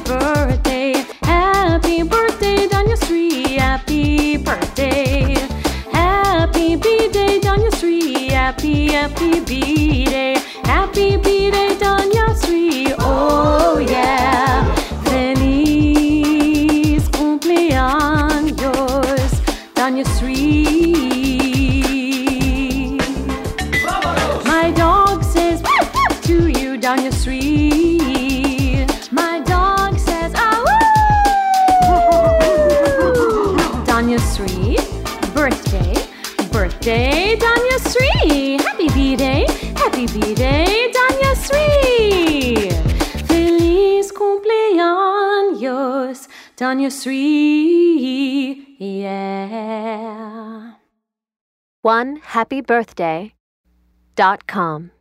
birthday. Happy birthday, Danya Sri. Happy birthday. Happy B-Day, Danya Sri. Happy B-Day. Happy B-Day, Danya Sri. Oh yeah. Feliz cumpleaños, Danya Sri. My dog says to you, Danya Sri. My dog says, ah, woo! Danya Sri, birthday, birthday, Danya Sri. Happy B-Day, Danya Sri. Feliz cumpleaños, Danya Sri. Yeah. OneHappyBirthday.com